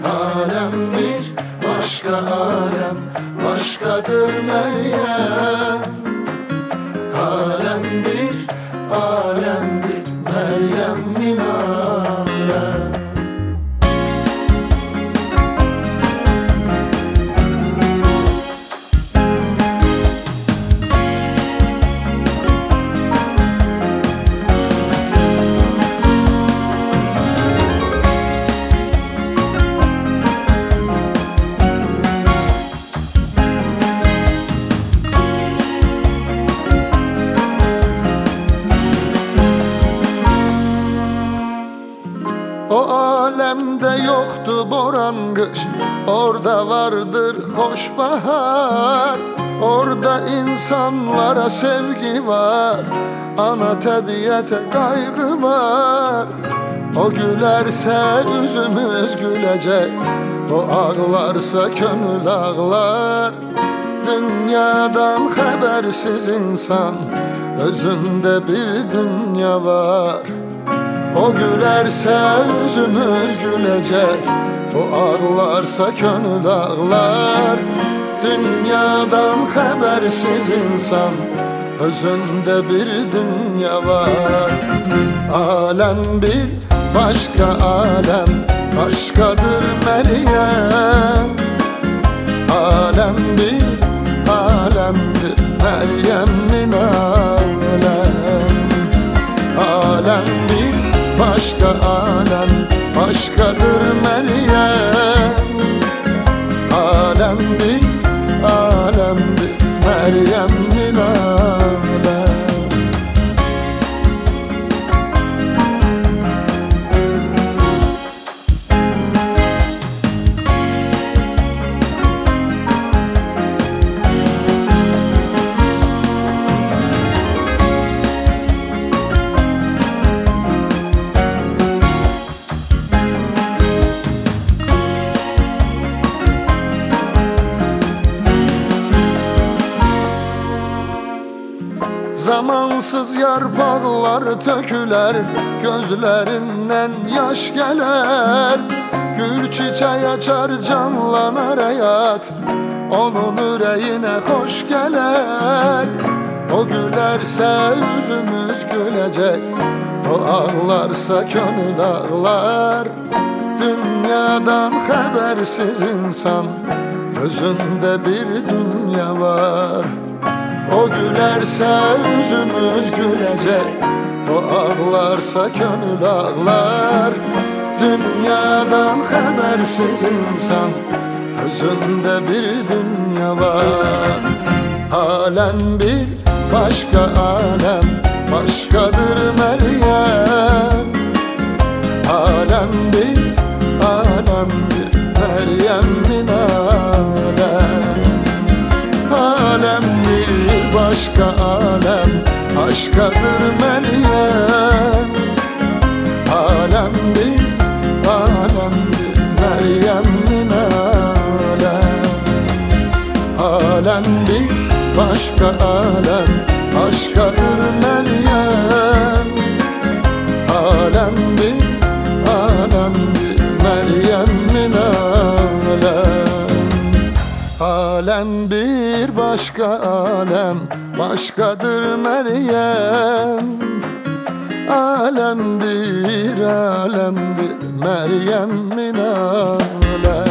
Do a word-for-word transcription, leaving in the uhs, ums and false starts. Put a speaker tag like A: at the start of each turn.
A: Alem bir başka alem, başkadır Meryem. Alem bir, alem bir, Meryem min alem. O alemde yoktu boran kış, orada vardır hoş bahar. Orada insanlara sevgi var, ana tabiate kaygı var. O gülerse yüzümüz gülecek, o ağlarsa gönül ağlar. Dünyadan habersiz insan, özünde bir dünya var. O gülerse yüzümüz gülecek, o ağlarsa gönül ağlar. Dünyadan habersiz insan, özünde bir dünya var. Alem bir başka alem, başkadır Meryem. Alem bir alemdir, Meryem min alem. Alem bir başka alem, başkadır Meryem. Alem bir alemdir, Meryem min alem. Zamansız yarpaklar töküler, gözlerinden yaş gelir. Gül çiçeği açar, canlanar hayat, onun yüreğine hoş gelir. O gülerse yüzümüz gülecek, o ağlarsa gönül ağlar. Dünyadan habersiz insan, özünde bir dünya var. O gülerse yüzümüz gülecek, o ağlarsa gönül ağlar. Dünyadan habersiz insan, özünde bir dünya var. Alem bir başka alem, başkadır Meryem. Alem bir alemdir, Meryem min alem. Alem bir başka alem, başkadır Meryem. Alem bir alemdir, Meryem min alem. Alem bir başka alem, başkadır Meryem. Alem bir alemdir, Meryem min alem. Alem bir başka alem, başkadır Meryem. Alem bir alemdir, Meryem min alem.